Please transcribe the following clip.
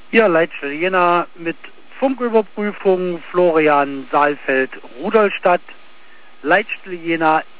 Ja, Leitstelle Jena mit Funküberprüfung Florian Saalfeld Rudolstadt. Leitstelle Jena